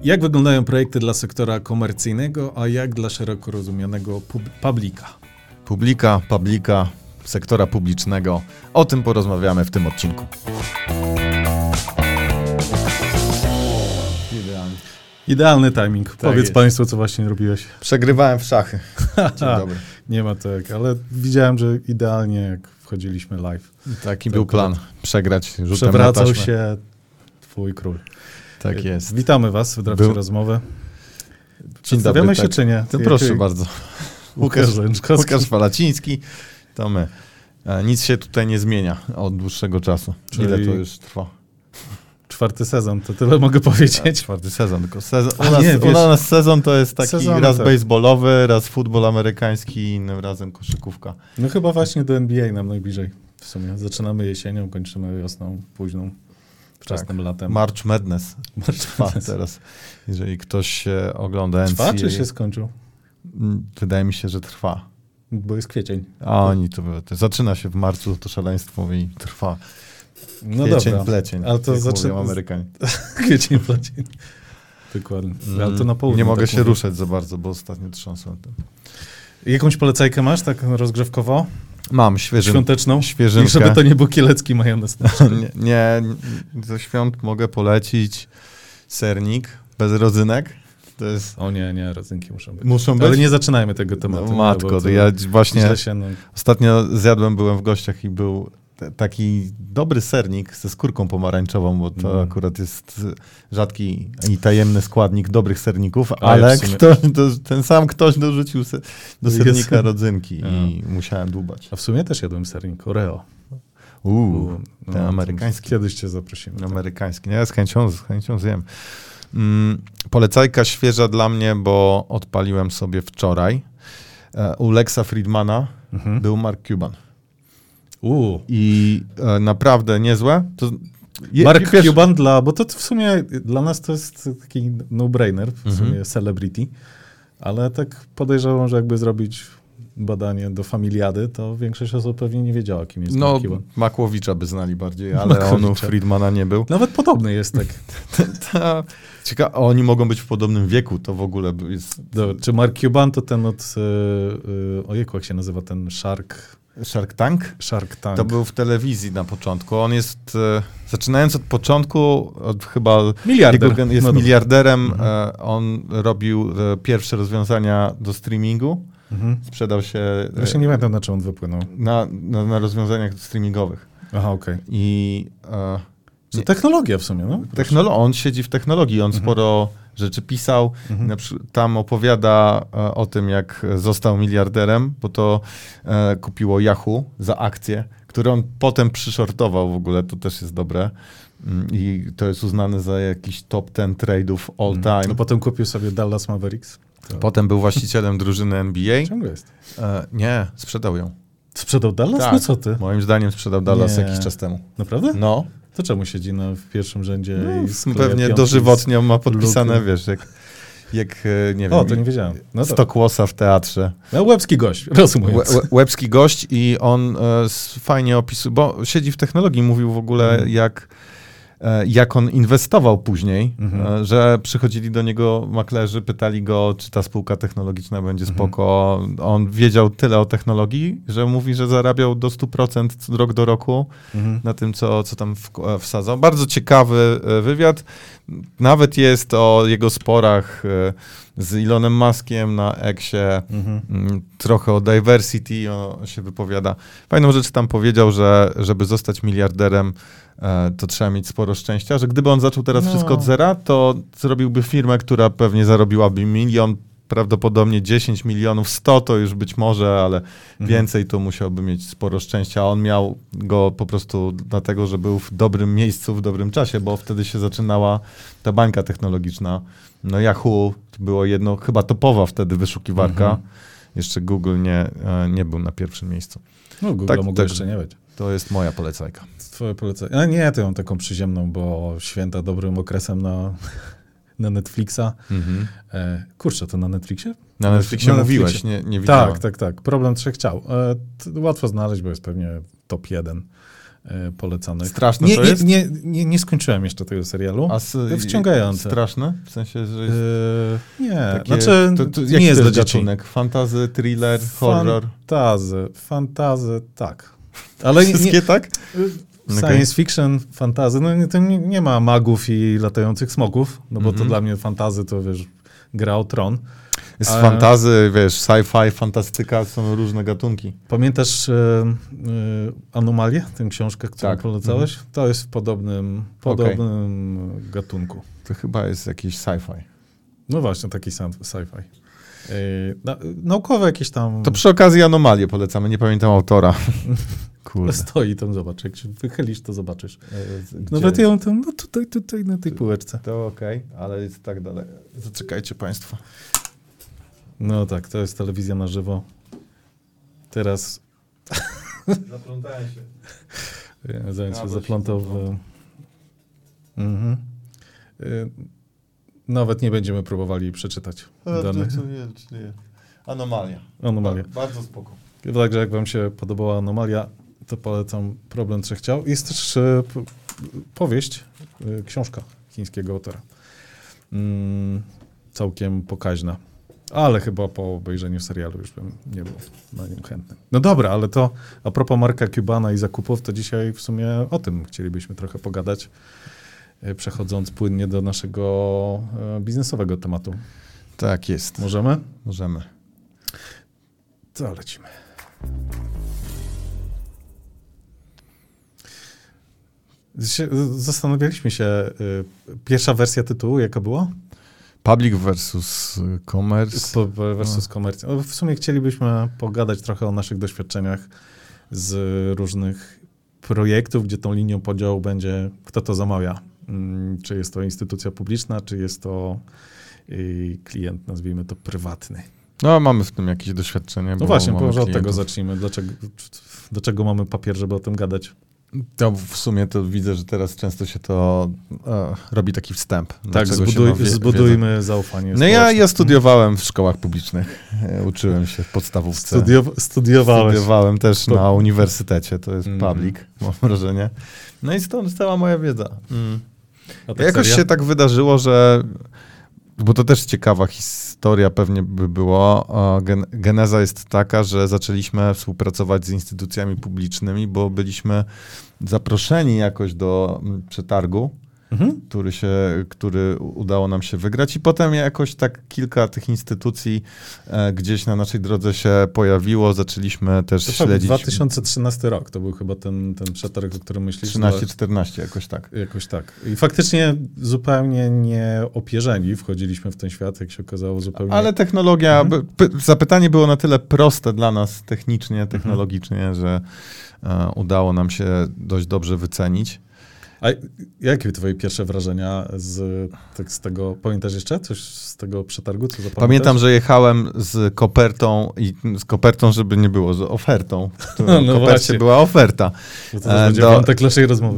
Jak wyglądają projekty dla sektora komercyjnego, a jak dla szeroko rozumianego publika? Publika, sektora publicznego. O tym porozmawiamy w tym odcinku. Idealny timing. Tak Powiedz jest. Państwu, co właśnie robiłeś. Przegrywałem w szachy. Dzień dobry. Nie ma tak, ale widziałem, że idealnie jak wchodziliśmy live. Taki był plan. Przegrać rzutem na Przewracał taśmę. się twój król. Tak jest. Witamy Was w trakcie rozmowy. Przedstawiamy się czy nie? To proszę bardzo. Łukasz Łukasz Falaciński, to my. Nic się tutaj nie zmienia od dłuższego czasu. Czyli Ile to już trwa? 4. sezon, to tyle mogę powiedzieć. 4. sezon, tylko sezon. A U nas sezon to jest taki Sezony raz tak. baseballowy, raz futbol amerykański, innym razem koszykówka. No chyba właśnie do NBA nam najbliżej w sumie. Zaczynamy jesienią, kończymy wiosną późną, wczesnym latem. March Madness. Trwa teraz, jeżeli ktoś się ogląda NCAA. Trwa czy się skończył? Wydaje mi się, że trwa. Bo jest kwiecień. A oni to zaczyna się w marcu, to szaleństwo i trwa. No Kwiecień, dobra. plecień, Ale to jak mówią Amerykanie. Kwiecień, plecień. Dokładnie. Ale to na południu. Nie mogę tak się mówię. ruszać za bardzo, bo ostatnio trząsłem o tym. Jakąś polecajkę masz, tak rozgrzewkowo? Mam świąteczną. I żeby to nie był kielecki majonez. nie, ze świąt mogę polecić sernik bez rodzynek. To jest... O nie, rodzynki muszą być. Muszą być? Ale nie zaczynajmy tego tematu. No, matko, to ja właśnie no. ostatnio byłem w gościach i był taki dobry sernik ze skórką pomarańczową, bo to akurat jest rzadki i tajemny składnik dobrych serników, ale ten sam ktoś dorzucił do sernika rodzynki i musiałem dłubać. A w sumie też jadłem sernik Oreo. Ten amerykański. Kiedyś cię zaprosimy. Amerykański. Ja z chęcią zjem. Polecajka świeża dla mnie, bo odpaliłem sobie wczoraj. U Lexa Friedmana był Mark Cuban. I naprawdę niezłe. Mark Cuban bo to w sumie dla nas to jest taki no-brainer, w sumie celebrity, ale tak podejrzewam, że jakby zrobić badanie do familiady, to większość osób pewnie nie wiedziała, kim jest Mark Cuban. Makłowicza by znali bardziej, ale on u Friedmana nie był. Nawet podobny jest tak. Ciekawe, oni mogą być w podobnym wieku, to w ogóle jest... Czy Mark Cuban to ten ojejku, jak się nazywa ten Shark Tank? Shark Tank. To był w telewizji na początku. On jest, zaczynając od początku, chyba miliarder. Jest miliarderem. On robił pierwsze rozwiązania do streamingu. Sprzedał się... Właśnie nie pamiętam, na czym on wypłynął. Na rozwiązaniach streamingowych. Aha, okej. I... To technologia w sumie, no? On siedzi w technologii, on sporo rzeczy pisał. Tam opowiada o tym, jak został miliarderem, bo to kupiło Yahoo za akcje, które on potem przyshortował w ogóle, to też jest dobre. I to jest uznane za jakiś top 10 trade'ów all time. No potem kupił sobie Dallas Mavericks. Potem był właścicielem drużyny NBA. Ciągle jest. Nie, sprzedał ją. Sprzedał Dallas? Tak, no co ty? Moim zdaniem sprzedał Dallas jakiś czas temu. Naprawdę? No. To czemu siedzi w pierwszym rzędzie i pewnie dożywotnio ma podpisane, wiesz, jak nie wiem. To nie wiedziałem. No Stockłosa w teatrze. Łebski gość, rozumując. Łebski gość i on fajnie opisuje, bo siedzi w technologii, mówił w ogóle jak on inwestował później, że przychodzili do niego maklerzy, pytali go, czy ta spółka technologiczna będzie spoko. On wiedział tyle o technologii, że mówi, że zarabiał do 100% rok do roku na tym, co tam wsadzał. Bardzo ciekawy wywiad. Nawet jest o jego sporach z Elonem Muskiem na Xie, trochę o diversity się wypowiada. Fajną rzecz tam powiedział, że żeby zostać miliarderem, to trzeba mieć sporo szczęścia, że gdyby on zaczął teraz wszystko od zera, to zrobiłby firmę, która pewnie zarobiłaby 1 milion, prawdopodobnie 10 milionów, 100 to już być może, ale więcej to musiałby mieć sporo szczęścia. A on miał go po prostu dlatego, że był w dobrym miejscu, w dobrym czasie, bo wtedy się zaczynała ta bańka technologiczna. No Yahoo było chyba topowa wtedy wyszukiwarka. Jeszcze Google nie był na pierwszym miejscu. No Google mógł jeszcze nie być. To jest moja polecajka. Twoje polecajka. A nie, to ją taką przyziemną, bo święta dobrym okresem na Netflixa. Kurczę, to na Netflixie? Na Netflixie mówiłeś, nie widziałem. Tak. Problem 3 ciał. Łatwo znaleźć, bo jest pewnie top 1. polecanych. Straszne to jest? Nie skończyłem jeszcze tego serialu. Wciągające. Straszne? W sensie, że jest nie, takie, znaczy to nie jest dla dzieci. gatunek? Fantasy, thriller, horror? Fantazy, tak. Ale wszystkie tak? Science fiction, fantazy, no to nie ma magów i latających smoków, no bo to dla mnie fantazy to, wiesz, Gra o Tron. Jest fantazy, wiesz, sci-fi, fantastyka, są różne gatunki. Pamiętasz Anomalię, tę książkę, którą polecałeś? To jest w podobnym gatunku. To chyba jest jakiś sci-fi. No właśnie, taki sci-fi. Naukowe jakieś tam... To przy okazji Anomalię polecamy, nie pamiętam autora. Kurde. Stoi tam, zobacz, jak się wychylisz, to zobaczysz. Nawet ją tam, no tutaj na tej półeczce. To okej, ale jest tak dalej. Zaczekajcie państwo. No tak, to jest telewizja na żywo. Teraz... Zaplątałem się. Zanim się zaplątał w... Nawet nie będziemy próbowali przeczytać danych. Anomalia. Bardzo spoko. Także jak wam się podobała Anomalia, to polecam Problem Trzech Ciał. Jest też powieść, książka chińskiego autora. Całkiem pokaźna. Ale chyba po obejrzeniu serialu już bym nie był na nim chętny. No dobra, ale to a propos Marka Cubana i zakupów, to dzisiaj w sumie o tym chcielibyśmy trochę pogadać, przechodząc płynnie do naszego biznesowego tematu. Tak jest. Możemy? Możemy. To lecimy. Zastanawialiśmy się, pierwsza wersja tytułu jaka była? Public versus commerce. Versus commerce. No, w sumie chcielibyśmy pogadać trochę o naszych doświadczeniach z różnych projektów, gdzie tą linią podziału będzie, kto to zamawia. Czy jest to instytucja publiczna, czy jest to klient, nazwijmy to prywatny. No, mamy w tym jakieś doświadczenie. No właśnie, może od tego zacznijmy. Dlaczego mamy papier, żeby o tym gadać? To w sumie to widzę, że teraz często się to robi taki wstęp. Tak, zbudujmy zaufanie. No ja studiowałem w szkołach publicznych. Uczyłem się w podstawówce. Studiowałem też na uniwersytecie, to jest public, mam wrażenie. No i stąd cała moja wiedza. Jakoś się tak wydarzyło, że... Bo to też ciekawa historia pewnie by było. Geneza jest taka, że zaczęliśmy współpracować z instytucjami publicznymi, bo byliśmy zaproszeni jakoś do przetargu, który udało nam się wygrać i potem jakoś tak kilka tych instytucji gdzieś na naszej drodze się pojawiło, zaczęliśmy też śledzić. 2013 rok to był chyba ten przetarg, o którym myślisz? 13-14, jakoś tak. Jakoś tak. I faktycznie zupełnie nieopierzeni wchodziliśmy w ten świat, jak się okazało zupełnie. Ale technologia, zapytanie było na tyle proste dla nas technicznie, technologicznie, że udało nam się dość dobrze wycenić. A jakie twoje pierwsze wrażenia z tego, pamiętasz jeszcze coś z tego przetargu, co zapamiętasz? Pamiętam, że jechałem z kopertą, żeby nie było, z ofertą. W kopercie była oferta. To będzie wątek naszej rozmowy.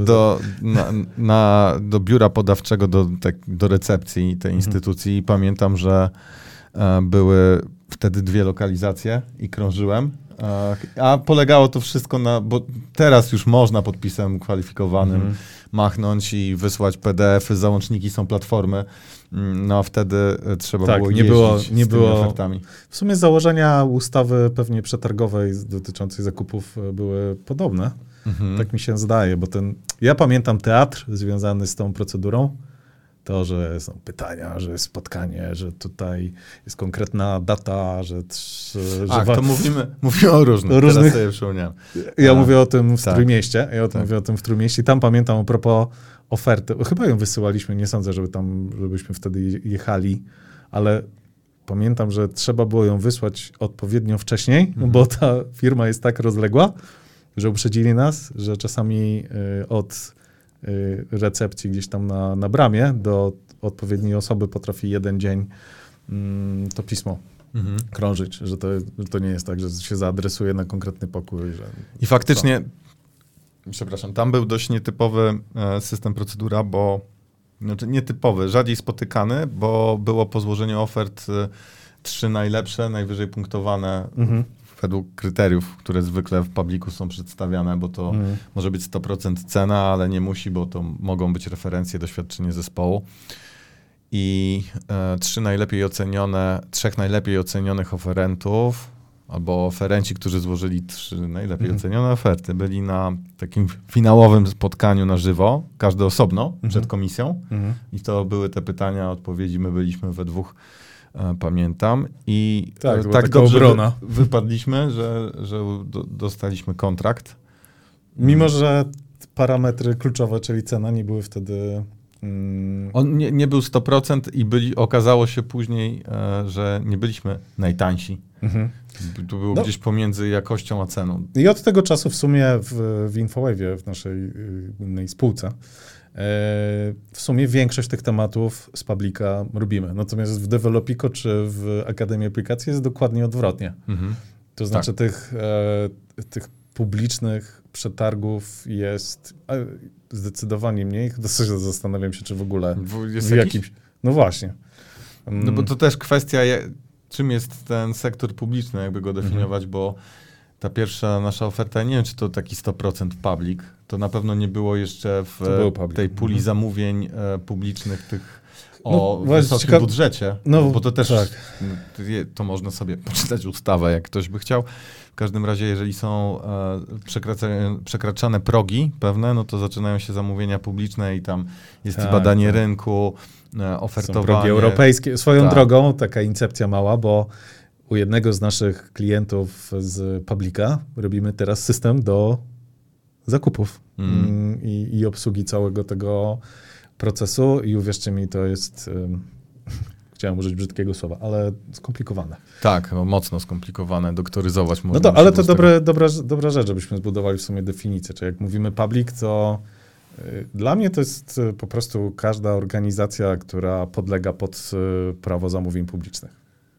Do biura podawczego, do recepcji tej instytucji i pamiętam, że były wtedy 2 lokalizacje i krążyłem. A polegało to wszystko bo teraz już można podpisem kwalifikowanym machnąć i wysłać PDF-y, załączniki są platformy, no a wtedy trzeba było jeździć z tymi ofertami. W sumie założenia ustawy pewnie przetargowej dotyczącej zakupów były podobne, tak mi się zdaje, bo ja pamiętam teatr związany z tą procedurą, to, że są pytania, że jest spotkanie, że tutaj jest konkretna data, że to mówimy o różnych. Teraz sobie przypomniałem. Ja mówię o tym w Trójmieście. Mówię o tym w Trójmieście i tam pamiętam a propos oferty. Chyba ją wysyłaliśmy, nie sądzę, żebyśmy wtedy jechali, ale pamiętam, że trzeba było ją wysłać odpowiednio wcześniej, bo ta firma jest tak rozległa, że uprzedzili nas, że czasami od recepcji gdzieś tam na bramie do odpowiedniej osoby potrafi 1 dzień to pismo krążyć, że to nie jest tak, że się zaadresuje na konkretny pokój. I faktycznie, przepraszam, tam był dość nietypowy system, procedura, bo nietypowy, rzadziej spotykany, bo było po złożeniu ofert 3 najlepsze, najwyżej punktowane według kryteriów, które zwykle w publiku są przedstawiane, bo to może być 100% cena, ale nie musi, bo to mogą być referencje, doświadczenie zespołu. I trzech najlepiej ocenionych oferentów, albo oferenci, którzy złożyli 3 najlepiej ocenione oferty, byli na takim finałowym spotkaniu na żywo, każdy osobno, przed komisją. I to były te pytania, odpowiedzi, my byliśmy we dwóch, pamiętam. I tak dobrze wypadliśmy, że dostaliśmy kontrakt. Mimo, że parametry kluczowe, czyli cena, nie były wtedy... On nie był 100% i okazało się później, że nie byliśmy najtańsi. To było gdzieś pomiędzy jakością a ceną. I od tego czasu w sumie w Infowave, w naszej innej spółce, w sumie większość tych tematów z Publica robimy. Natomiast w Developico czy w Akademii Aplikacji jest dokładnie odwrotnie. To znaczy tych publicznych przetargów jest zdecydowanie mniej. Zastanawiam się, czy w ogóle jest jakimś... No właśnie. No bo to też kwestia, czym jest ten sektor publiczny, jakby go definiować, bo ta pierwsza nasza oferta, nie wiem, czy to taki 100% public, to na pewno nie było jeszcze w tej puli zamówień publicznych tych o wysokim budżecie, bo to też to można sobie poczytać ustawę, jak ktoś by chciał. W każdym razie, jeżeli są przekraczane progi pewne, no to zaczynają się zamówienia publiczne i tam jest i badanie rynku, ofertowanie. Są progi europejskie. Swoją drogą, taka incepcja mała, bo u jednego z naszych klientów z Publica robimy teraz system do zakupów i obsługi całego tego procesu i uwierzcie mi, to jest, chciałem użyć brzydkiego słowa, ale skomplikowane. Tak, mocno skomplikowane, doktoryzować można. No to, ale to dobra rzecz, żebyśmy zbudowali w sumie definicję. Czyli jak mówimy public, to dla mnie to jest po prostu każda organizacja, która podlega pod prawo zamówień publicznych.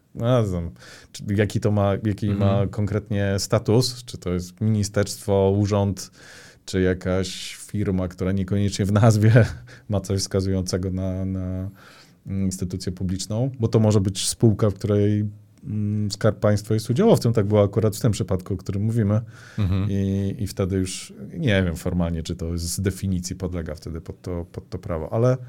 Jaki ma konkretnie status, czy to jest ministerstwo, urząd, czy jakaś firma, która niekoniecznie w nazwie ma coś wskazującego na instytucję publiczną, bo to może być spółka, w której Skarb Państwa jest udziałowcem. Tak było akurat w tym przypadku, o którym mówimy. I wtedy już nie wiem formalnie, czy to z definicji podlega wtedy pod to prawo, ale...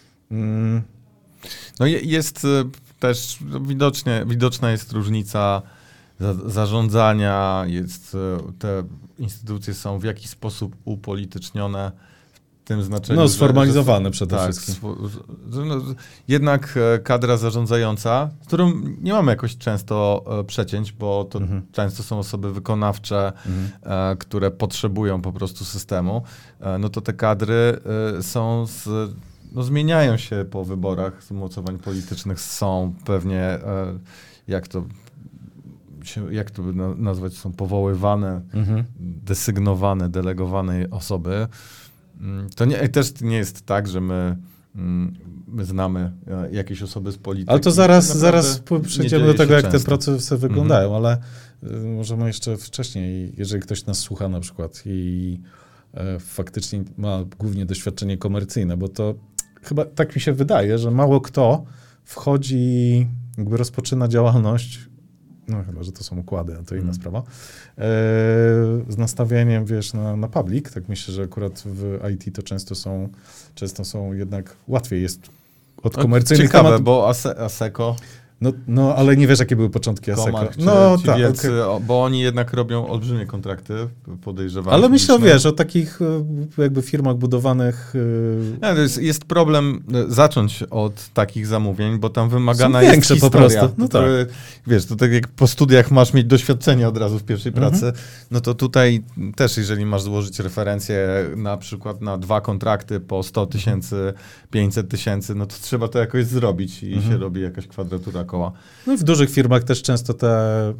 No jest też widoczna jest różnica zarządzania, te instytucje są w jakiś sposób upolitycznione w tym znaczeniu. No, sformalizowane przede wszystkim. Jednak kadra zarządzająca, z którą nie mamy jakoś często przecięć, bo to często są osoby wykonawcze, które potrzebują po prostu systemu, no to te kadry są zmieniają się po wyborach z umocowań politycznych, są pewnie, jak to by nazwać, są powoływane, desygnowane, delegowane osoby. To też nie jest tak, że my znamy jakieś osoby z polityki. Ale to zaraz przejdziemy do tego, jak te procesy wyglądają, ale możemy jeszcze wcześniej, jeżeli ktoś nas słucha na przykład i faktycznie ma głównie doświadczenie komercyjne, bo to chyba tak mi się wydaje, że mało kto wchodzi, jakby rozpoczyna działalność, no chyba, że to są układy, a to inna sprawa, z nastawieniem, na public. Tak myślę, że akurat w IT to często są jednak łatwiej jest od komercyjnych tematów. Ciekawe, bo ASECO... No, ale nie wiesz, jakie były początki ASECO. Wielcy, bo oni jednak robią olbrzymie kontrakty, podejrzewam. Ale myślę, o takich jakby firmach budowanych... Jest problem zacząć od takich zamówień, bo tam wymagana jest historia. Po prostu. No tak. Wiesz, to tak jak po studiach masz mieć doświadczenie od razu w pierwszej pracy, no to tutaj też, jeżeli masz złożyć referencję na przykład na 2 kontrakty po 100 000, 500 000, no to trzeba to jakoś zrobić i się robi jakaś kwadratura koła. No i w dużych firmach też często te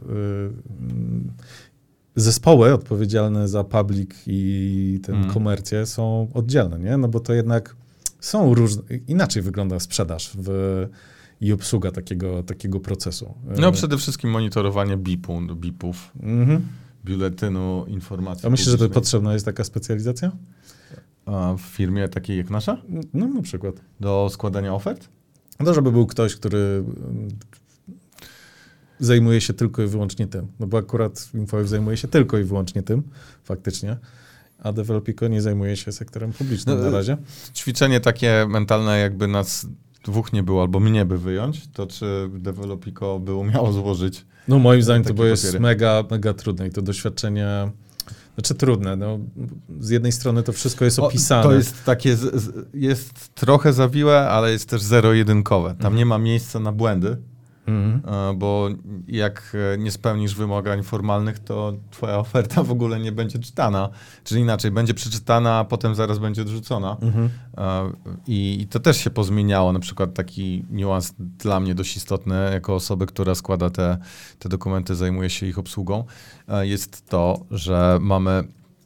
zespoły odpowiedzialne za public i komercję są oddzielne, nie? No bo to jednak są inaczej wygląda sprzedaż i obsługa takiego procesu. No przede wszystkim monitorowanie BIP-ów, biuletynu informacji. A myślisz, że to potrzebna jest taka specjalizacja? A w firmie takiej jak nasza? No na przykład. Do składania ofert? No, żeby był ktoś, który zajmuje się tylko i wyłącznie tym. No bo akurat InfoWave zajmuje się tylko i wyłącznie tym, faktycznie, a Developico nie zajmuje się sektorem publicznym na razie. Ćwiczenie takie mentalne, jakby nas dwóch nie było, albo mnie by wyjąć, to czy Developico by umiało złożyć? No moim zdaniem to jest papiery. mega, mega trudne i to doświadczenie, znaczy trudne, no z jednej strony to wszystko jest opisane. To jest takie, jest trochę zawiłe, ale jest też zero-jedynkowe. Tam nie ma miejsca na błędy, bo jak nie spełnisz wymagań formalnych, to twoja oferta w ogóle nie będzie czytana. Czyli inaczej, będzie przeczytana, a potem zaraz będzie odrzucona. I to też się pozmieniało. Na przykład taki niuans dla mnie dość istotny, jako osoby, która składa te dokumenty, zajmuje się ich obsługą, jest to, że mamy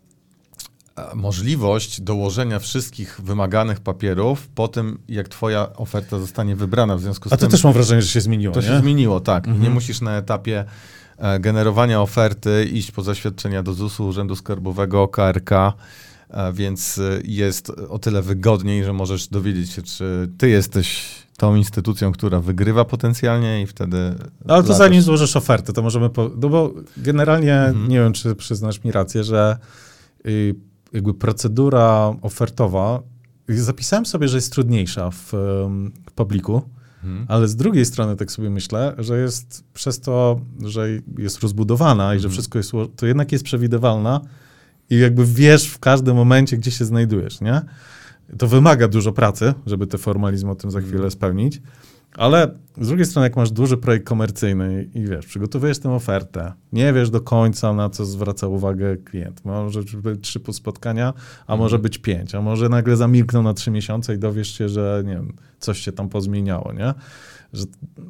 możliwość dołożenia wszystkich wymaganych papierów po tym, jak twoja oferta zostanie wybrana. W związku z tym... A to też mam wrażenie, że się zmieniło, To nie? się zmieniło, tak. Nie musisz na etapie generowania oferty iść po zaświadczenia do ZUS-u, Urzędu Skarbowego, KRK, więc jest o tyle wygodniej, że możesz dowiedzieć się, czy ty jesteś tą instytucją, która wygrywa potencjalnie i wtedy... Ale to zanim złożysz ofertę, to możemy... No bo generalnie, nie wiem, czy przyznasz mi rację, że jakby procedura ofertowa, zapisałem sobie, że jest trudniejsza w publiku, ale z drugiej strony tak sobie myślę, że jest przez to, że jest rozbudowana i że wszystko jest, to jednak jest przewidywalna i jakby wiesz w każdym momencie, gdzie się znajdujesz, nie? To wymaga dużo pracy, żeby te formalizmy o tym za chwilę spełnić, ale z drugiej strony, jak masz duży projekt komercyjny i wiesz, przygotowujesz tę ofertę, nie wiesz do końca, na co zwraca uwagę klient. Może być 3 spotkania, a może być 5, a może nagle zamilkną na 3 miesiące i dowiesz się, że nie wiem, coś się tam pozmieniało, nie? Że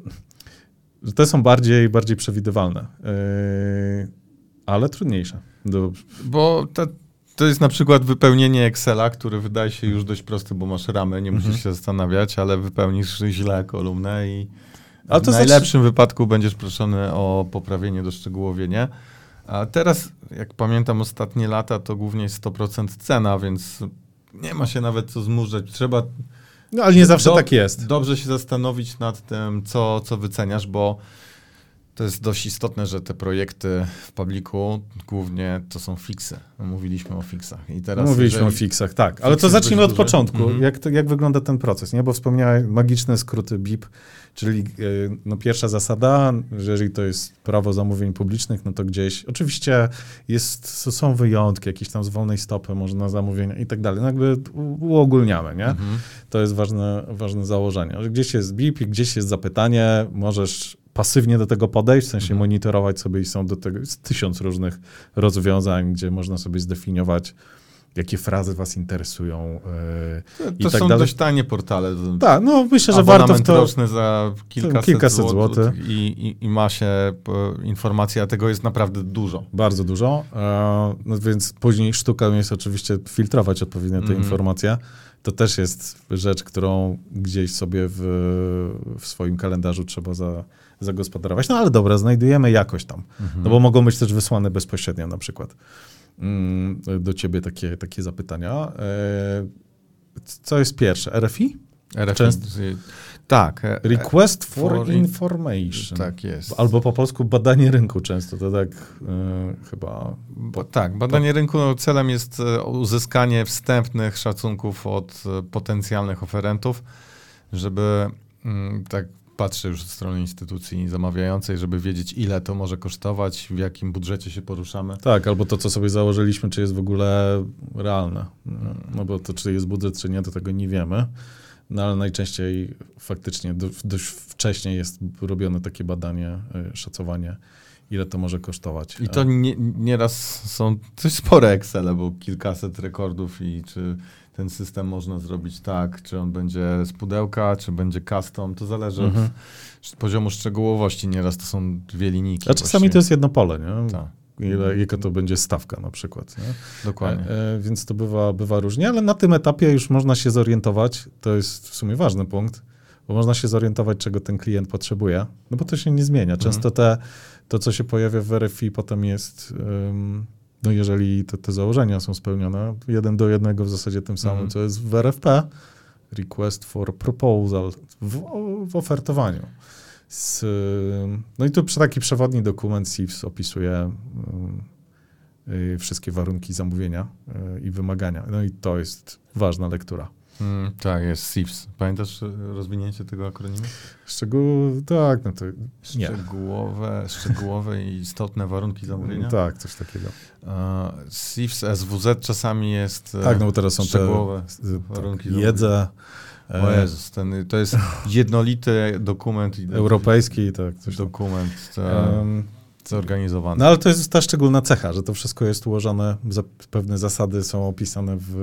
te są bardziej przewidywalne, ale trudniejsze. Bo to jest na przykład wypełnienie Excela, który wydaje się już dość prosty, bo masz ramy, nie musisz się zastanawiać, ale wypełnisz źle kolumnę i w najlepszym wypadku będziesz proszony o poprawienie, doszczegółowienie. A teraz, jak pamiętam ostatnie lata, to głównie jest 100% cena, więc nie ma się nawet co zmuszać. Trzeba... No ale nie zawsze tak jest. Dobrze się zastanowić nad tym, co wyceniasz, bo to jest dość istotne, że te projekty w publiku głównie to są fiksy. Mówiliśmy o fiksach. I teraz Mówiliśmy o fiksach, tak. Ale to zacznijmy od początku. Jak wygląda ten proces, nie? Bo wspomniałem magiczne skróty BIP, czyli no, pierwsza zasada, że jeżeli to jest prawo zamówień publicznych, no to gdzieś, oczywiście są wyjątki, jakieś tam z wolnej stopy, można zamówienia i tak dalej. No jakby uogólniamy, nie? To jest ważne założenie. Że gdzieś jest BIP i gdzieś jest zapytanie, możesz pasywnie do tego podejść, w sensie monitorować sobie i są do tego 1000 różnych rozwiązań, gdzie można sobie zdefiniować, jakie frazy was interesują to są dość tanie portale. Tak, no myślę, że warto w to... roczny za kilkaset złotych i ma się informacja, a tego jest naprawdę dużo. Bardzo dużo, no więc później sztuką jest oczywiście filtrować odpowiednio te informacje. To też jest rzecz, którą gdzieś sobie w swoim kalendarzu trzeba zagospodarować. No ale dobra, znajdujemy jakoś tam. No bo mogą być też wysłane bezpośrednio na przykład do ciebie takie zapytania. Co jest pierwsze? RFI? Tak. Request for Information. Tak jest. Albo po polsku badanie rynku często, to tak chyba... Badanie rynku celem jest uzyskanie wstępnych szacunków od potencjalnych oferentów, żeby tak patrzę już od strony instytucji zamawiającej, żeby wiedzieć, ile to może kosztować, w jakim budżecie się poruszamy. Tak, albo to, co sobie założyliśmy, czy jest w ogóle realne. No bo to, czy jest budżet, czy nie, to tego nie wiemy. No ale najczęściej faktycznie dość wcześnie jest robione takie badanie, szacowanie, ile to może kosztować. I to nieraz są dość spore Excele, bo kilkaset rekordów i czy ten system można zrobić tak, czy on będzie z pudełka, czy będzie custom, to zależy od poziomu szczegółowości. Nieraz to są 2 linijki. A czasami to jest jedno pole, nie? Tak. Jaka to będzie stawka na przykład. Nie? Dokładnie. Więc to bywa różnie, ale na tym etapie już można się zorientować, to jest w sumie ważny punkt, bo można się zorientować, czego ten klient potrzebuje, no bo to się nie zmienia. Często to, co się pojawia w RFI, potem jest, no jeżeli te założenia są spełnione, 1 do 1 w zasadzie tym samym, co jest w RFP, Request for Proposal, w ofertowaniu. No i tu taki przewodni dokument SIFS opisuje wszystkie warunki zamówienia i wymagania. No i to jest ważna lektura. Tak, jest SIFS. Pamiętasz rozwinięcie tego akronimu? Tak, no to nie. Szczegółowe i istotne warunki zamówienia? Tak, coś takiego. SIFS, SWZ czasami jest tak, no bo teraz są szczegółowe warunki jedza. O Jezus, to jest jednolity dokument. Europejski, tak. Coś dokument zorganizowany. No ale to jest ta szczególna cecha, że to wszystko jest ułożone, pewne zasady są opisane w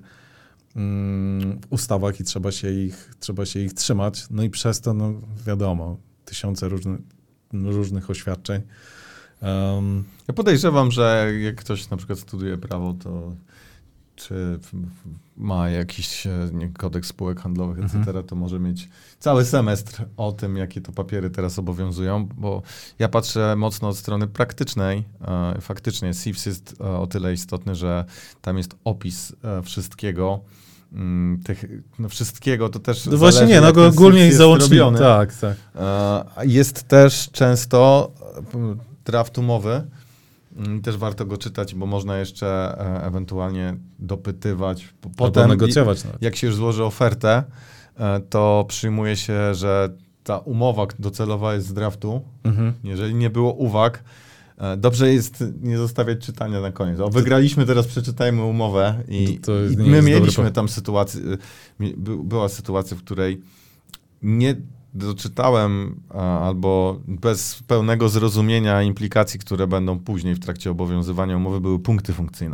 ustawach i trzeba się ich trzymać. No i przez to, no wiadomo, tysiące różnych oświadczeń. Ja podejrzewam, że jak ktoś na przykład studiuje prawo, to czy ma jakiś kodeks spółek handlowych, etc., to może mieć cały semestr o tym, jakie to papiery teraz obowiązują, bo ja patrzę mocno od strony praktycznej. Faktycznie SIFS jest o tyle istotny, że tam jest opis wszystkiego. Wszystkiego to też no właśnie nie, no ogólnie i załącznie. Tak. Jest też często draft umowy. Też warto go czytać, bo można jeszcze ewentualnie dopytywać. Potem negocjować. Jak się już złoży ofertę, to przyjmuje się, że ta umowa docelowa jest z draftu. Jeżeli nie było uwag, dobrze jest nie zostawiać czytania na koniec. Wygraliśmy, teraz przeczytajmy umowę i my mieliśmy tam sytuację, była sytuacja, w której nie doczytałem albo bez pełnego zrozumienia implikacji, które będą później w trakcie obowiązywania umowy, były punkty funkcyjne.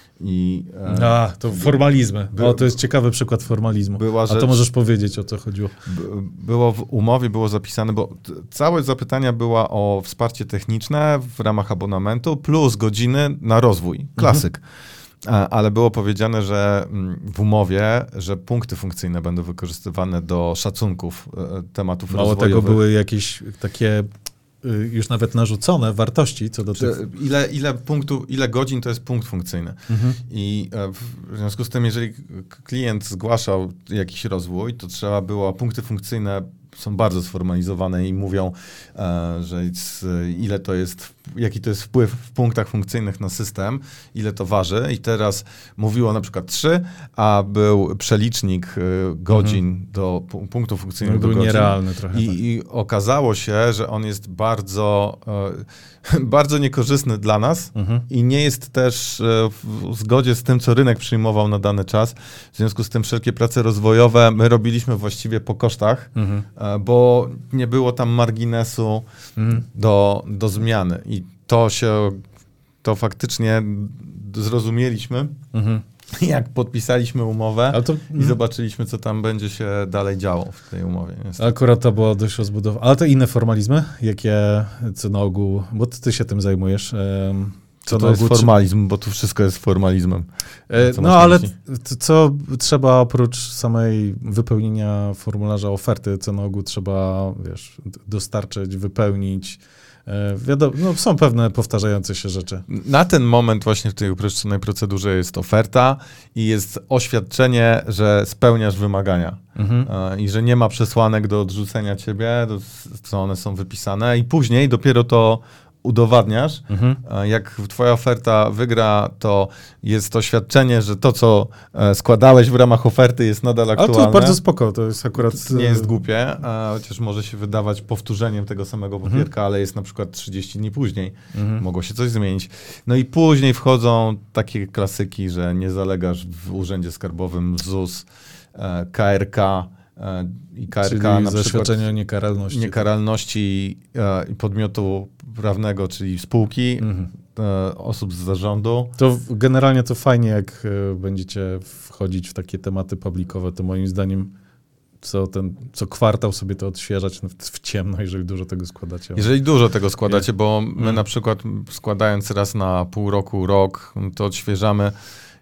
To formalizmy. To jest ciekawy przykład formalizmu. To możesz powiedzieć, o co chodziło. Było w umowie, było zapisane, bo całe zapytania była o wsparcie techniczne w ramach abonamentu plus godziny na rozwój. Klasyk. Ale było powiedziane, że w umowie, że punkty funkcyjne będą wykorzystywane do szacunków tematów rozwojowych. Mało tego, były jakieś takie już nawet narzucone wartości co do tych... Ile godzin to jest punkt funkcyjny. I w związku z tym, jeżeli klient zgłaszał jakiś rozwój, to trzeba było, punkty funkcyjne są bardzo sformalizowane i mówią, że ile to jest, jaki to jest wpływ w punktach funkcyjnych na system, ile to waży. I teraz mówiło na przykład 3, a był przelicznik godzin do punktów funkcyjnych do godzin. Był nierealny trochę. I okazało się, że on jest bardzo, bardzo niekorzystny dla nas i nie jest też w zgodzie z tym, co rynek przyjmował na dany czas. W związku z tym wszelkie prace rozwojowe my robiliśmy właściwie po kosztach, bo nie było tam marginesu do zmiany. I to faktycznie zrozumieliśmy, jak podpisaliśmy umowę i zobaczyliśmy, co tam będzie się dalej działo w tej umowie. Niestety. Akurat to było dość rozbudowane. Ale to inne formalizmy, co na ogół, bo ty się tym zajmujesz. To jest formalizm, bo tu wszystko jest formalizmem. Ale co trzeba oprócz samej wypełnienia formularza oferty, co na ogół trzeba, dostarczyć, wypełnić. Wiadomo, są pewne powtarzające się rzeczy. Na ten moment właśnie w tej uproszczonej procedurze jest oferta i jest oświadczenie, że spełniasz wymagania i że nie ma przesłanek do odrzucenia ciebie, co one są wypisane i później dopiero to udowadniasz. Jak twoja oferta wygra, to jest oświadczenie, że to, co składałeś w ramach oferty, jest nadal aktualne. Ale to bardzo spoko, to jest akurat... Nie jest głupie, chociaż może się wydawać powtórzeniem tego samego papierka, ale jest na przykład 30 dni później. Mogło się coś zmienić. No i później wchodzą takie klasyki, że nie zalegasz w Urzędzie Skarbowym, ZUS, KRK, i KRK czyli na zaświadczenie o niekaralności podmiotu prawnego, czyli spółki, osób z zarządu. To generalnie to fajnie, jak będziecie wchodzić w takie tematy publikowe, to moim zdaniem co kwartał sobie to odświeżać w ciemno, jeżeli dużo tego składacie. Jeżeli dużo tego składacie, bo my na przykład składając raz na pół roku, rok, to odświeżamy.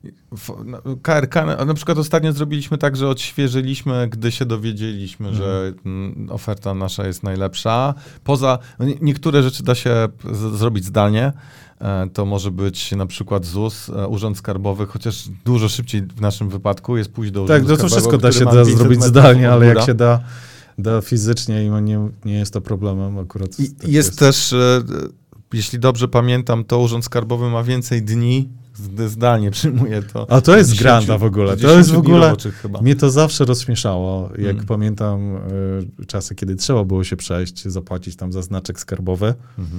KRK, na przykład ostatnio zrobiliśmy tak, że odświeżyliśmy, gdy się dowiedzieliśmy, że oferta nasza jest najlepsza. Niektóre rzeczy da się zrobić zdalnie. To może być na przykład ZUS, Urząd Skarbowy, chociaż dużo szybciej w naszym wypadku jest pójść do Urzędu Skarbowego. Tak, to wszystko da się zrobić zdalnie, ale jak się da fizycznie i nie jest to problemem akurat. I jest też, jeśli dobrze pamiętam, to Urząd Skarbowy ma więcej dni, zdalnie przyjmuje to. A to jest granda w ogóle. To jest w ogóle, chyba. mnie to zawsze rozśmieszało, jak pamiętam czasy, kiedy trzeba było się przejść, zapłacić tam za znaczek skarbowy,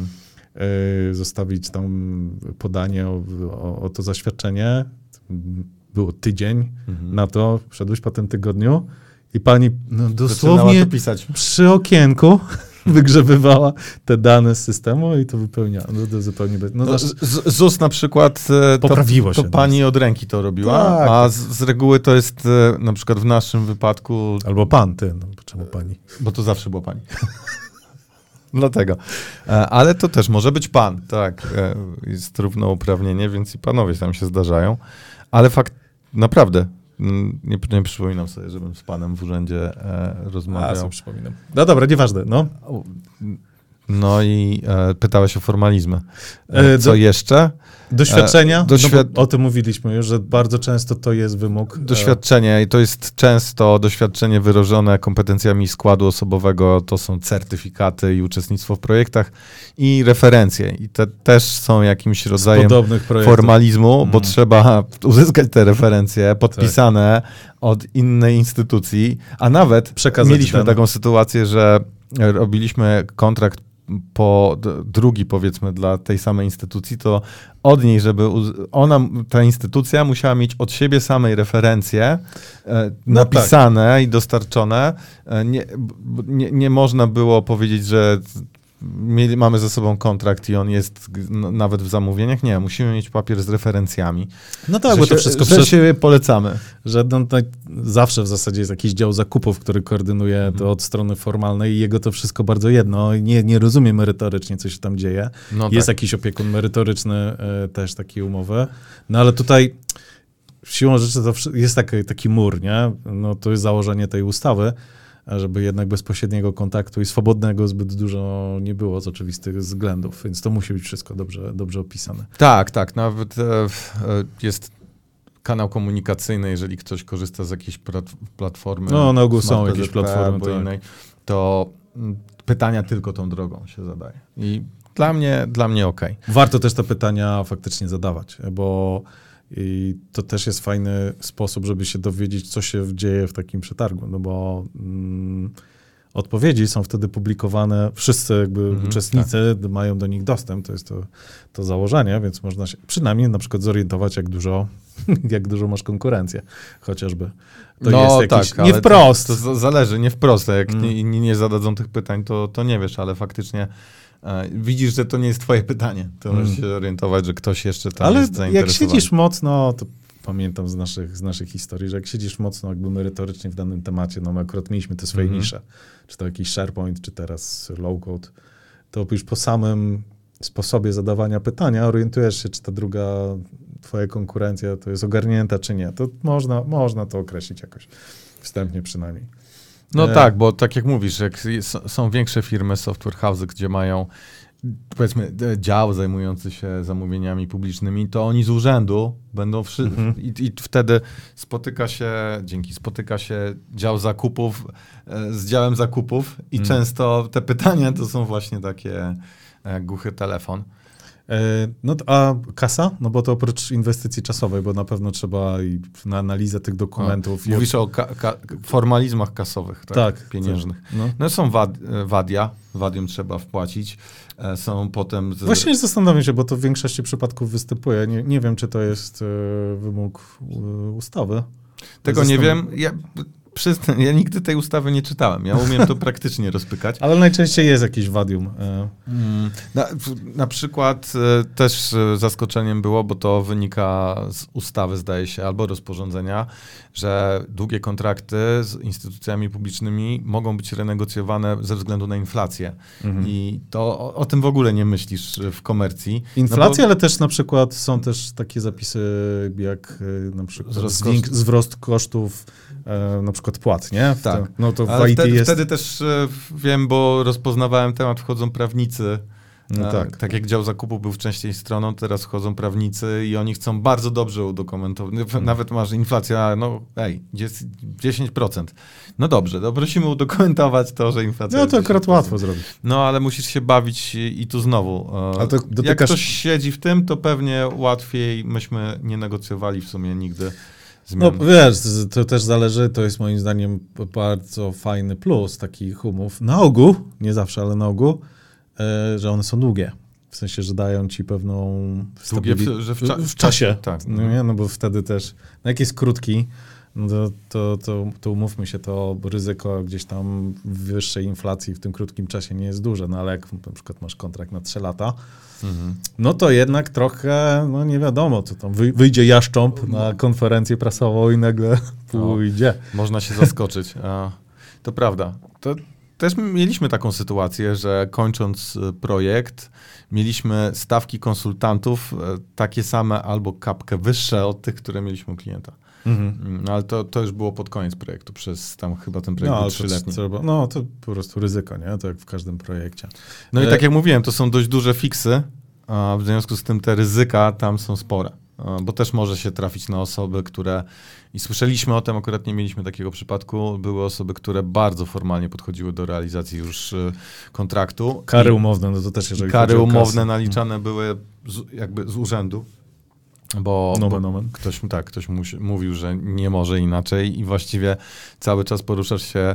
zostawić tam podanie o to zaświadczenie. Było tydzień na to, wszedłeś po tym tygodniu i pani dosłownie przy okienku wygrzebywała te dane z systemu i to wypełniała. Zupełnie ZUS na przykład poprawiło się. To pani od ręki to robiła, tak. A z reguły to jest na przykład w naszym wypadku... Albo pan, czemu pani? Bo to zawsze była pani. Dlatego. Ale to też może być pan, tak. Jest równouprawnienie, więc i panowie tam się zdarzają. Ale fakt, naprawdę, nie przypominam sobie, żebym z panem w urzędzie rozmawiał. Ja sobie przypominam. No dobra, nieważne, no. No i pytałeś o formalizmy. Co jeszcze? Doświadczenia? O tym mówiliśmy już, że bardzo często to jest wymóg. Doświadczenie i to jest często doświadczenie wyrażone kompetencjami składu osobowego, to są certyfikaty i uczestnictwo w projektach i referencje. I te też są jakimś rodzajem formalizmu, bo trzeba uzyskać te referencje podpisane od innej instytucji, a nawet mieliśmy taką sytuację, że robiliśmy kontrakt drugi, powiedzmy, dla tej samej instytucji, to od niej, żeby ta instytucja musiała mieć od siebie samej referencje napisane i dostarczone. Nie można było powiedzieć, że mamy ze sobą kontrakt i on jest nawet w zamówieniach. Nie, musimy mieć papier z referencjami. No tak, bo to wszystko się polecamy. Że zawsze w zasadzie jest jakiś dział zakupów, który koordynuje to od strony formalnej i jego to wszystko bardzo jedno. Nie rozumie merytorycznie, co się tam dzieje. Jest jakiś opiekun merytoryczny, też takiej umowy. No ale tutaj siłą rzeczy to jest taki mur, nie? No to jest założenie tej ustawy, żeby jednak bezpośredniego kontaktu i swobodnego zbyt dużo nie było z oczywistych względów, więc to musi być wszystko dobrze opisane. Tak. Nawet jest kanał komunikacyjny, jeżeli ktoś korzysta z jakiejś platformy. No, na ogół są jakieś platformy. Innej, to pytania tylko tą drogą się zadaje. I dla mnie okej. Warto też te pytania faktycznie zadawać, bo i to też jest fajny sposób, żeby się dowiedzieć, co się dzieje w takim przetargu, no bo odpowiedzi są wtedy publikowane, wszyscy jakby uczestnicy mają do nich dostęp, to jest to założenie, więc można się przynajmniej na przykład zorientować, jak dużo masz konkurencję, chociażby. To jest jakiś, nie wprost. To zależy, nie wprost, jak nie zadadzą tych pytań, to nie wiesz, ale faktycznie widzisz, że to nie jest twoje pytanie. To możesz się orientować, że ktoś jeszcze tam jest zainteresowany. Ale jak siedzisz mocno, to pamiętam z naszych historii, że jak siedzisz mocno jakby merytorycznie w danym temacie, no my akurat mieliśmy te swoje nisze, czy to jakiś SharePoint, czy teraz low-code, to już po samym sposobie zadawania pytania orientujesz się, czy ta druga twoja konkurencja to jest ogarnięta, czy nie. To można to określić jakoś wstępnie przynajmniej. No tak, bo tak jak mówisz, jak są większe firmy, software house'y, gdzie mają powiedzmy dział zajmujący się zamówieniami publicznymi, to oni z urzędu będą i wtedy spotyka się dział zakupów z działem zakupów i często te pytania to są właśnie takie jak głuchy telefon. No a kasa? No bo to oprócz inwestycji czasowej, bo na pewno trzeba i na analizę tych dokumentów. Mówisz o formalizmach kasowych, tak? Pieniężnych. Tak. No są wadium trzeba wpłacić. Są potem... Właśnie zastanawiam się, bo to w większości przypadków występuje. Nie wiem, czy to jest wymóg ustawy. Tego nie wiem. Ja nigdy tej ustawy nie czytałem. Ja umiem to praktycznie rozpykać. Ale najczęściej jest jakiś wadium. Na przykład też zaskoczeniem było, bo to wynika z ustawy, zdaje się, albo rozporządzenia, że długie kontrakty z instytucjami publicznymi mogą być renegocjowane ze względu na inflację. I to o tym w ogóle nie myślisz w komercji. Inflacja, ale też na przykład są też takie zapisy jak na przykład wzrost kosztów na przykład płat, nie? Tak. No to w ale IT wtedy też wiem, bo rozpoznawałem temat, wchodzą prawnicy No tak. Tak jak dział zakupu był wcześniej stroną, teraz wchodzą prawnicy i oni chcą bardzo dobrze udokumentować. Nawet masz inflacja, no jest 10%. No dobrze, to prosimy udokumentować to, że inflacja No to jest akurat 10%. łatwo zrobić. No ale musisz się bawić i tu znowu. Ale to Jak ktoś siedzi w tym, to pewnie łatwiej myśmy nie negocjowali w sumie nigdy zmian. No wiesz, to też zależy, to jest moim zdaniem bardzo fajny plus takich umów. Na ogół, nie zawsze, ale na ogół, że one są długie. W sensie, że dają ci pewną Długie, że w czasie. Tak. No, nie? No bo wtedy też, no jak jest krótki, no to umówmy się, to ryzyko gdzieś tam wyższej inflacji w tym krótkim czasie nie jest duże, no ale jak na przykład masz kontrakt na 3 lata, no to jednak trochę, no nie wiadomo, to tam wyjdzie jaszcząb na konferencję prasową i nagle pójdzie. Można się zaskoczyć. To prawda. To też mieliśmy taką sytuację, że kończąc projekt, mieliśmy stawki konsultantów takie same albo kapkę wyższe od tych, które mieliśmy u klienta. No, ale to już było pod koniec projektu, przez tam chyba ten projekt był 3-letni. To po prostu ryzyko, nie? To jak w każdym projekcie. No i tak jak mówiłem, to są dość duże fiksy, a w związku z tym te ryzyka tam są spore. Bo też może się trafić na osoby, które, i słyszeliśmy o tym, akurat nie mieliśmy takiego przypadku, były osoby, które bardzo formalnie podchodziły do realizacji już kontraktu. Kary umowne, no to też jeżeli kary umowne naliczane były jakby z urzędu, bo ktoś mówił, że nie może inaczej i właściwie cały czas poruszasz się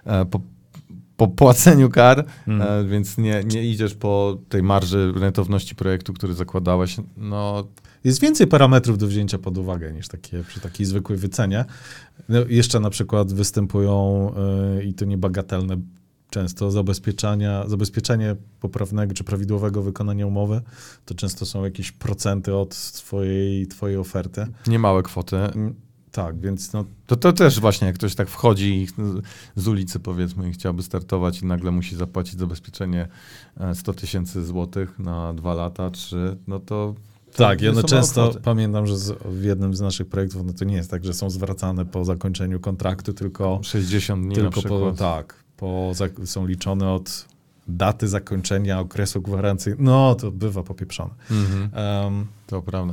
po płaceniu kar, więc nie idziesz po tej marży rentowności projektu, który zakładałeś. No, jest więcej parametrów do wzięcia pod uwagę niż przy takiej zwykłej wycenie. No, jeszcze na przykład występują, i to niebagatelne często, zabezpieczenie poprawnego czy prawidłowego wykonania umowy. To często są jakieś procenty od twojej oferty. Niemałe kwoty. Tak, więc no... To też właśnie, jak ktoś tak wchodzi z ulicy, powiedzmy, i chciałby startować i nagle musi zapłacić zabezpieczenie 100 000 złotych na 2 lata, 3, no to... Tak, ja często pamiętam, że w jednym z naszych projektów no to nie jest tak, że są zwracane po zakończeniu kontraktu, tylko 60 dni na przykład. Są liczone od daty zakończenia okresu gwarancji. No, to bywa popieprzone. To prawda.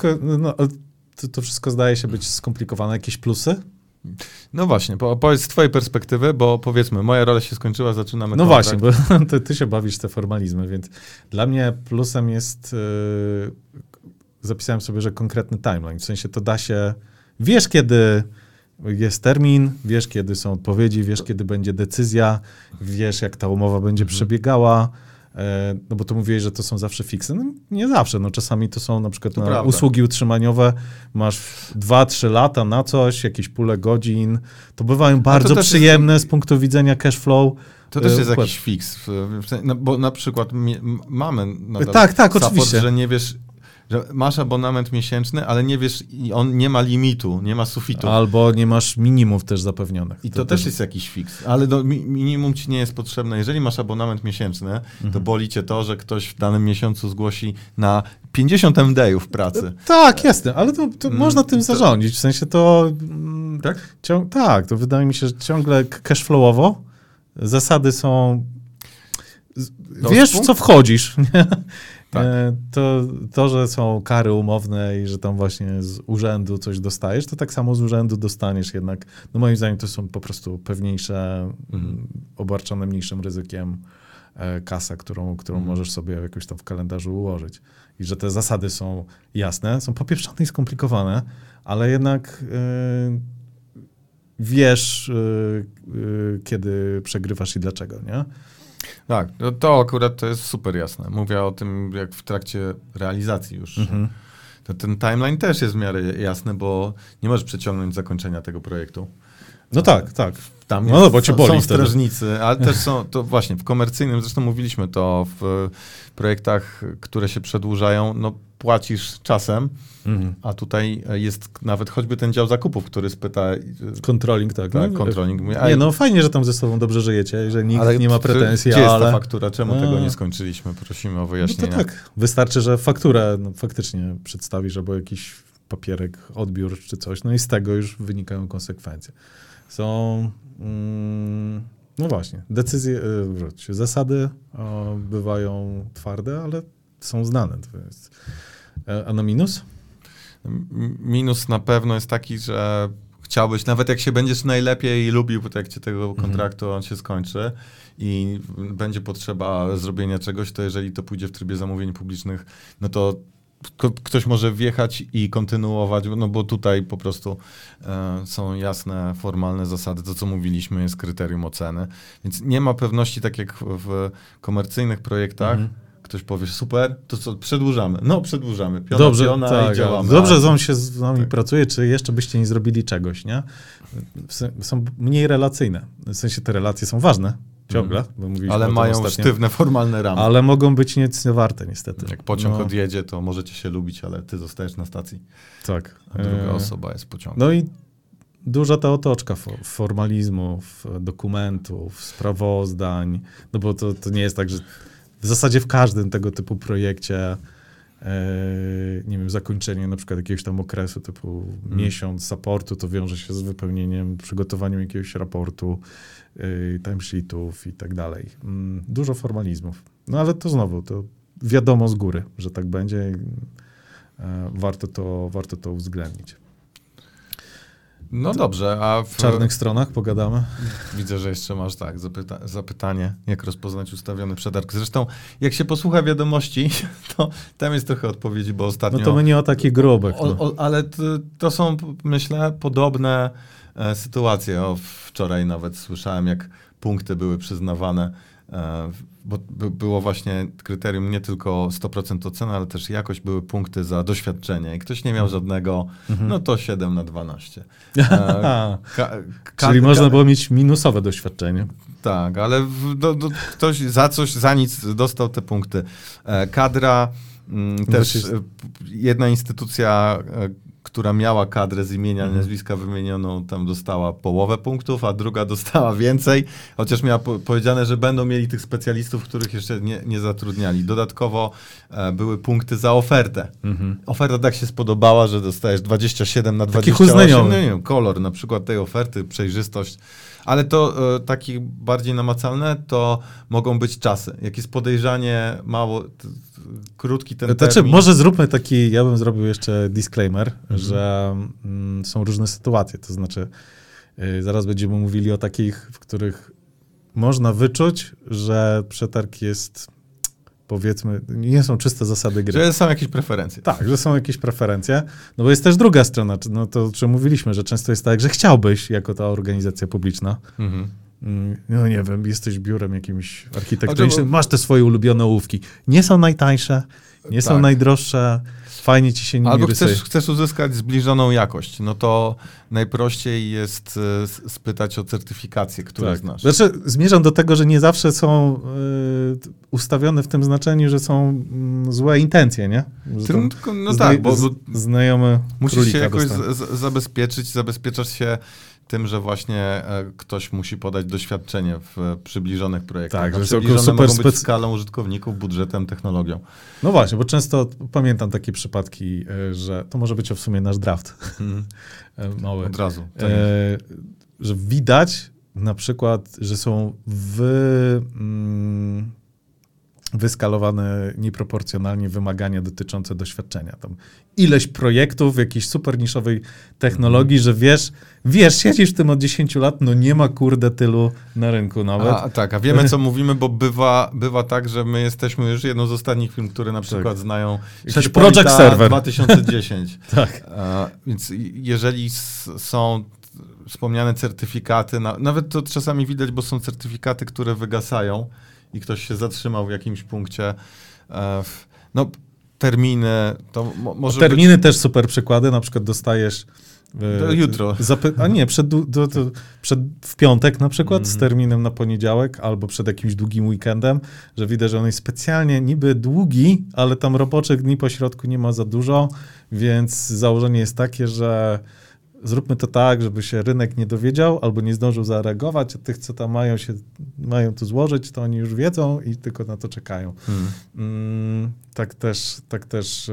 To wszystko zdaje się być skomplikowane. Jakieś plusy? No właśnie, opowiedz z twojej perspektywy, bo powiedzmy, moja rola się skończyła, zaczynamy No kontrakt. właśnie, bo ty się bawisz te formalizmy, więc dla mnie plusem jest, zapisałem sobie, że konkretny timeline, w sensie to da się, wiesz kiedy jest termin, wiesz kiedy są odpowiedzi, wiesz kiedy będzie decyzja, wiesz jak ta umowa będzie przebiegała, no bo to mówiłeś, że to są zawsze fiksy. No nie zawsze, no czasami to są na przykład na usługi utrzymaniowe, masz 2-3 lata na coś, jakieś pulę godzin, to bywają bardzo przyjemne z punktu widzenia cash flow. To też jest jakiś fiks, bo na przykład mamy nadal support, oczywiście, że nie wiesz, że masz abonament miesięczny, ale nie wiesz, i on nie ma limitu, nie ma sufitu. Albo nie masz minimów też zapewnionych. I to też jest jakiś fiks, ale minimum ci nie jest potrzebne. Jeżeli masz abonament miesięczny, to boli cię to, że ktoś w danym miesiącu zgłosi na 50 MD-ów pracy. Tak, jasne, ale to można tym zarządzić. W sensie to... Tak? To wydaje mi się, że ciągle cashflowowo zasady są... Wiesz, w co wchodzisz, nie? Tak. To, że są kary umowne i że tam właśnie z urzędu coś dostajesz, to tak samo z urzędu dostaniesz jednak. No moim zdaniem to są po prostu pewniejsze, obarczone mniejszym ryzykiem kasa, którą możesz sobie jakoś tam w kalendarzu ułożyć. I że te zasady są jasne, są popieprzone i skomplikowane, ale jednak wiesz, kiedy przegrywasz i dlaczego, nie? Tak, to akurat to jest super jasne. Mówię o tym, jak w trakcie realizacji już. Ten timeline też jest w miarę jasny, bo nie możesz przeciągnąć zakończenia tego projektu. No tak. Tam bo cię boli są strażnicy, ale też są, to właśnie w komercyjnym, zresztą mówiliśmy to w projektach, które się przedłużają, no płacisz czasem, a tutaj jest nawet choćby ten dział zakupów, który spyta... Controlling, tak. Controlling. Fajnie, że tam ze sobą dobrze żyjecie, że nikt nie ma pretensji, gdzie jest ta faktura? Czemu tego nie skończyliśmy? Prosimy o wyjaśnienie. No to tak, wystarczy, że fakturę faktycznie przedstawisz, albo jakiś papierek, odbiór czy coś, no i z tego już wynikają konsekwencje. No właśnie, decyzje, zasady bywają twarde, ale są znane. To jest. A na minus? Minus na pewno jest taki, że chciałbyś, nawet jak się będziesz najlepiej lubił w trakcie tego kontraktu, on się skończy i będzie potrzeba zrobienia czegoś, to jeżeli to pójdzie w trybie zamówień publicznych, no to ktoś może wjechać i kontynuować, no bo tutaj po prostu są jasne, formalne zasady. To, co mówiliśmy, jest kryterium oceny. Więc nie ma pewności, tak jak w komercyjnych projektach, ktoś powie, super, to co, przedłużamy. No, przedłużamy. Piona tak, i działamy. Dobrze, że on się z nami pracuje, czy jeszcze byście nie zrobili czegoś, nie? Są mniej relacyjne. W sensie te relacje są ważne, ciągle. Bo ale mają sztywne, formalne ramy. Ale mogą być nic nie warte, niestety. Jak pociąg odjedzie, to możecie się lubić, ale ty zostajesz na stacji. Tak. A druga osoba jest pociągiem. No i duża ta otoczka formalizmów, dokumentów, sprawozdań, no bo to nie jest tak, że w zasadzie w każdym tego typu projekcie, nie wiem, zakończenie na przykład jakiegoś tam okresu typu miesiąc supportu, to wiąże się z wypełnieniem, przygotowaniem jakiegoś raportu, timesheetów i tak dalej. Dużo formalizmów. No ale to znowu, to wiadomo z góry, że tak będzie i warto to uwzględnić. No dobrze, a w czarnych stronach pogadamy? Widzę, że jeszcze masz zapytanie, jak rozpoznać ustawiony przetarg. Zresztą, jak się posłucha wiadomości, to tam jest trochę odpowiedzi, bo ostatnio... No to my nie o taki grobek. Ale to są, myślę, podobne sytuacje. Wczoraj nawet słyszałem, jak punkty były przyznawane, bo było właśnie kryterium nie tylko 100% oceny, ale też jakoś były punkty za doświadczenie. I ktoś nie miał żadnego, no to 7 na 12. Czyli można było mieć minusowe doświadczenie. Tak, ale ktoś za nic dostał te punkty. Kadra, też jedna instytucja, która miała kadrę z imienia, nazwiska wymienioną, tam dostała połowę punktów, a druga dostała więcej, chociaż miała powiedziane, że będą mieli tych specjalistów, których jeszcze nie zatrudniali. Dodatkowo były punkty za ofertę. Oferta tak się spodobała, że dostajesz 27 na 28. Nie, kolor na przykład tej oferty, przejrzystość. Ale to takie bardziej namacalne, to mogą być czasy. Jak jest podejrzanie mało, krótki ten termin. Może zróbmy taki, ja bym zrobił jeszcze disclaimer, że są różne sytuacje. To znaczy, zaraz będziemy mówili o takich, w których można wyczuć, że przetarg jest, powiedzmy, nie są czyste zasady gry. Że są jakieś preferencje. Tak, że są jakieś preferencje. No bo jest też druga strona, no to o czym mówiliśmy, że często jest tak, że chciałbyś, jako ta organizacja publiczna, no nie wiem, jesteś biurem jakimś architektonicznym, masz te swoje ulubione ołówki. Nie są najtańsze, nie są najdroższe, fajnie ci się nimi rysuje. Albo chcesz uzyskać zbliżoną jakość, no to najprościej jest spytać o certyfikacje, które znasz. Znaczy, zmierzam do tego, że nie zawsze są ustawione w tym znaczeniu, że są złe intencje, nie? Bo znajomy musisz się jakoś zabezpieczasz się tym, że właśnie ktoś musi podać doświadczenie w przybliżonych projektach. Tak, że przybliżone mogą być skalą użytkowników, budżetem, technologią. No właśnie, bo często pamiętam takie przypadki, że to może być w sumie nasz draft mały. Od razu. Że widać na przykład, że są wyskalowane nieproporcjonalnie wymagania dotyczące doświadczenia. Tam ileś projektów, jakiejś super niszowej technologii, że wiesz, siedzisz w tym od 10 lat, no nie ma kurde tylu na rynku nawet. A wiemy co mówimy, bo bywa tak, że my jesteśmy już jedną z ostatnich firm, które na przykład znają Project Server 2010. Tak. Więc jeżeli są wspomniane certyfikaty, nawet to czasami widać, bo są certyfikaty, które wygasają, i ktoś się zatrzymał w jakimś punkcie. No, terminy, to może terminy też super przykłady, na przykład dostajesz jutro. W piątek na przykład z terminem na poniedziałek albo przed jakimś długim weekendem, że widać, że on jest specjalnie niby długi, ale tam roboczych dni po środku nie ma za dużo, więc założenie jest takie, że zróbmy to tak, żeby się rynek nie dowiedział albo nie zdążył zareagować, a tych, co tam mają to złożyć, to oni już wiedzą i tylko na to czekają. Tak też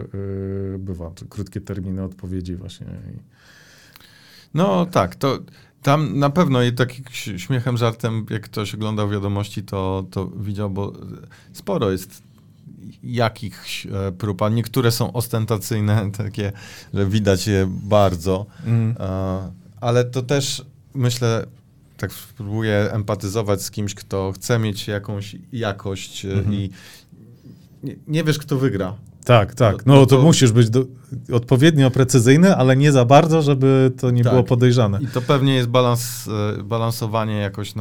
bywa. Krótkie terminy odpowiedzi właśnie. No tak, to Tam na pewno i tak śmiechem, żartem, jak ktoś oglądał wiadomości, to widział, bo sporo jest jakichś prób, a niektóre są ostentacyjne, takie, że widać je bardzo, ale to też myślę, tak spróbuję empatyzować z kimś, kto chce mieć jakąś jakość i nie wiesz, kto wygra. Tak. No to musisz być odpowiednio precyzyjny, ale nie za bardzo, żeby to nie było podejrzane. I to pewnie jest balansowanie jakoś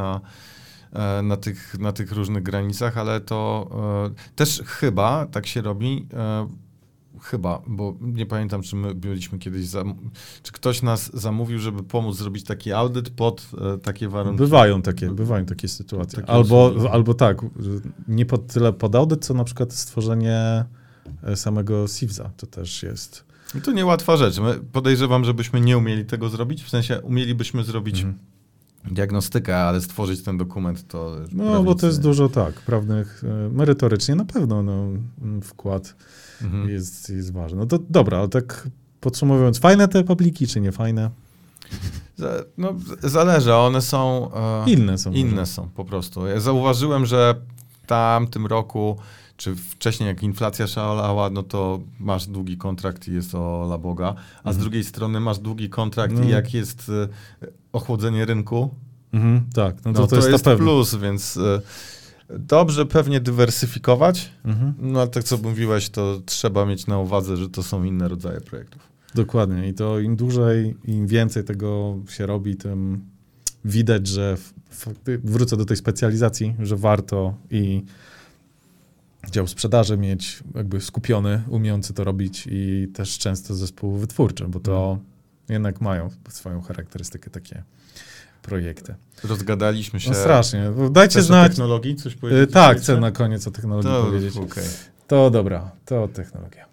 na tych różnych granicach, ale to też chyba tak się robi, bo nie pamiętam, czy my byliśmy kiedyś, czy ktoś nas zamówił, żeby pomóc zrobić taki audyt pod takie warunki. Bywają takie sytuacje. Albo tak, nie tyle pod audyt, co na przykład stworzenie samego SIVZA, to też jest. I to niełatwa rzecz. Podejrzewam, żebyśmy nie umieli tego zrobić, w sensie umielibyśmy zrobić diagnostykę, ale stworzyć ten dokument to... No, bo to jest dużo prawnych, merytorycznie na pewno wkład jest ważny. No to dobra, ale tak podsumowując, fajne te publiki, czy nie fajne? No, zależy, one są... Inne są po prostu. Ja zauważyłem, że w tym roku, czy wcześniej jak inflacja szalała, no to masz długi kontrakt i jest ola Boga, a z drugiej strony masz długi kontrakt i jak jest ochłodzenie rynku, tak, to jest plus, więc dobrze pewnie dywersyfikować, no ale tak co mówiłeś, to trzeba mieć na uwadze, że to są inne rodzaje projektów. Dokładnie i to im dłużej, im więcej tego się robi, tym widać, że wrócę do tej specjalizacji, że warto i dział sprzedaży mieć jakby skupiony, umiejący to robić i też często zespoły wytwórcze, bo to jednak mają swoją charakterystykę takie projekty. Rozgadaliśmy się. No strasznie. Dajcie znać. O technologii coś powiedzieć? Tak, chcę na koniec o technologii powiedzieć. Okay. To dobra, to technologia.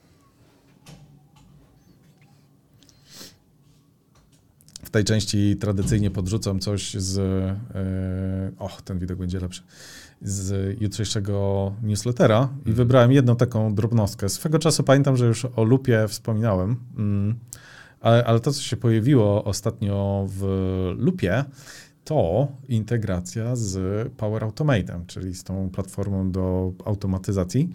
W tej części tradycyjnie podrzucam coś ten widok będzie lepszy, z jutrzejszego newslettera i wybrałem jedną taką drobnostkę. Swego czasu pamiętam, że już o lupie wspominałem, ale to, co się pojawiło ostatnio w lupie, to integracja z Power Automate'em, czyli z tą platformą do automatyzacji.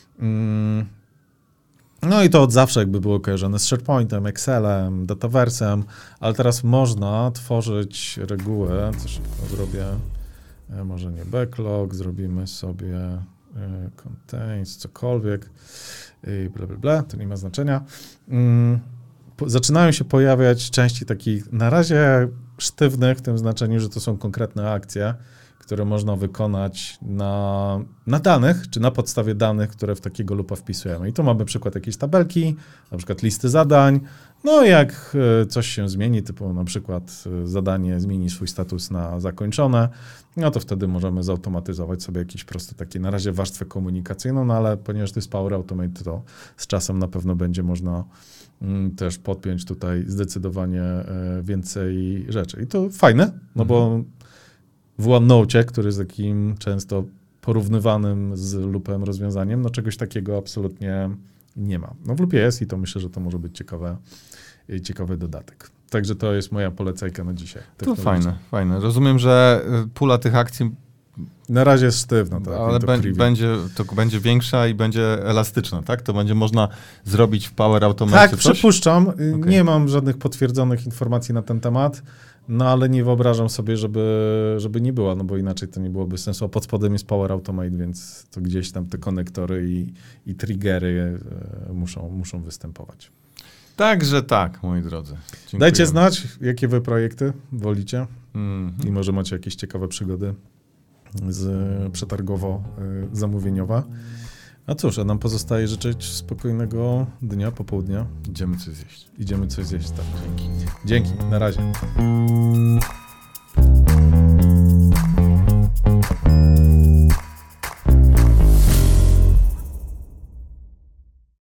No i to od zawsze jakby było kojarzone z SharePointem, Excelem, Dataverse'em, ale teraz można tworzyć reguły, co szybko zrobię, może nie backlog, zrobimy sobie contains, cokolwiek i bla, to nie ma znaczenia. Zaczynają się pojawiać części takich na razie sztywnych, w tym znaczeniu, że to są konkretne akcje, które można wykonać na danych, czy na podstawie danych, które w takiego loopa wpisujemy. I tu mamy przykład jakiejś tabelki, na przykład listy zadań. No jak coś się zmieni, typu na przykład zadanie zmieni swój status na zakończone, no to wtedy możemy zautomatyzować sobie jakieś proste takie na razie warstwę komunikacyjną, no ale ponieważ to jest Power Automate, to z czasem na pewno będzie można też podpiąć tutaj zdecydowanie więcej rzeczy. I to fajne, no bo w OneNote, który jest takim często porównywanym z loopem rozwiązaniem, no czegoś takiego absolutnie nie ma. No w loopie jest i to myślę, że to może być ciekawy dodatek. Także to jest moja polecajka na dzisiaj. To fajne. Rozumiem, że pula tych akcji na razie jest sztywna, tak? Ale będzie większa i będzie elastyczna, tak? To będzie można zrobić w Power Automate. Tak, przypuszczam. Okay. Nie mam żadnych potwierdzonych informacji na ten temat, no ale nie wyobrażam sobie, żeby nie była, no bo inaczej to nie byłoby sensu. A pod spodem jest Power Automate, więc to gdzieś tam te konektory i triggery muszą występować. Także tak, moi drodzy. Dziękuję. Dajcie znać, jakie wy projekty wolicie i może macie jakieś ciekawe przygody przetargowo-zamówieniowa. A cóż, a nam pozostaje życzyć spokojnego dnia, popołudnia. Idziemy coś zjeść, tak. Dzięki, na razie.